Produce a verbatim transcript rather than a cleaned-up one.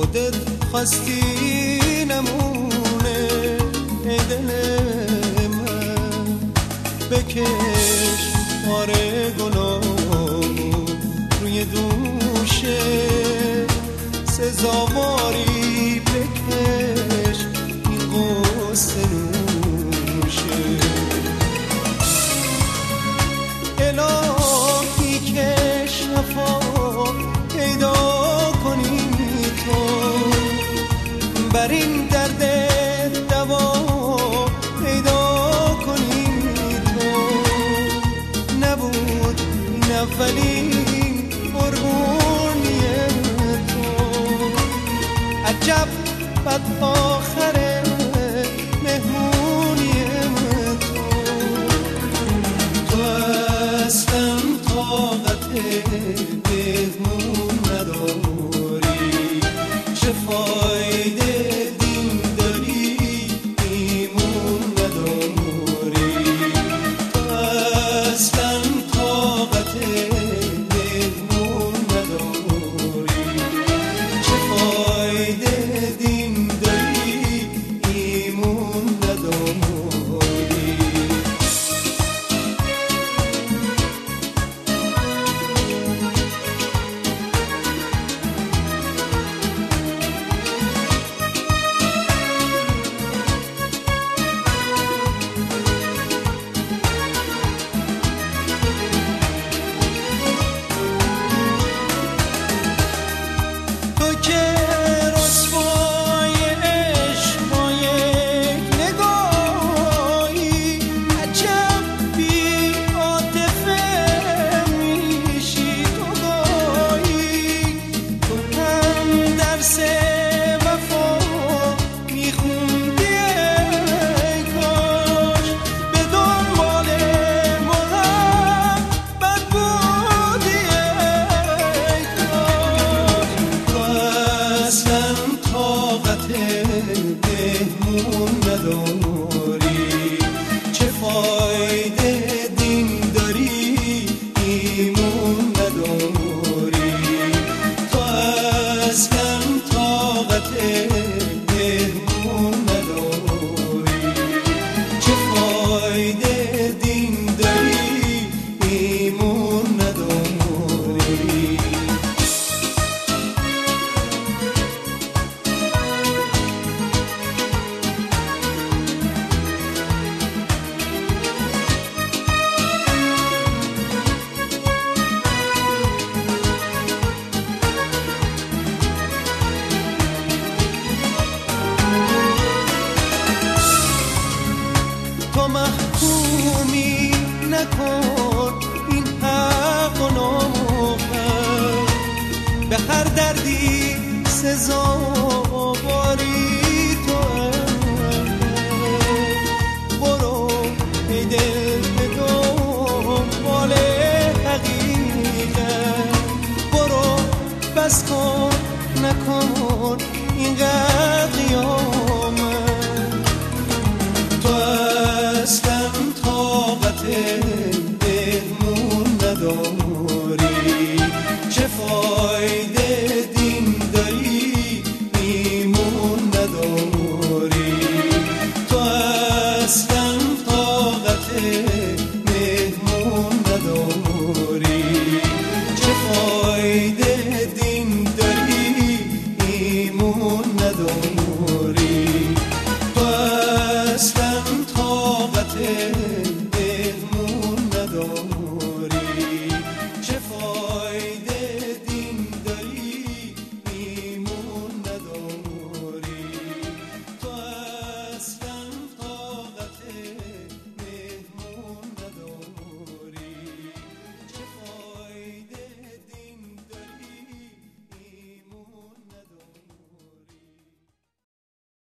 خودت خواستی نمونه ای دل من، بکش بار گناهمو روی دوشه، سزاواری بکش این قصه نوشه. الهی که شفا پیدا کنی تو، بر این درد دوا پیدا کنی تو. نبود این اولین قربونی تو، عجب بد آخر مهمونی تو. تو اصلا طاقت مهمون نداری، چه فایده دین داری ایمون نداری. تو اصلا طاقت مهمون نداری، چه فایده دین داری ایمون نداری. مهمون نداری، چه فایده دین داری ایمون نداری. تو اصلا طاقت مهمون نداری، چه فایده دین داری ایمون نداری. تو محکومی نکن این حق و ناموخر، به هر دردی سزاواری تو. برو ای دل به دنبال حقیقت، برو بس کن نکن اینقدر قیامت. تو اصلا طاقت مهمون نداری،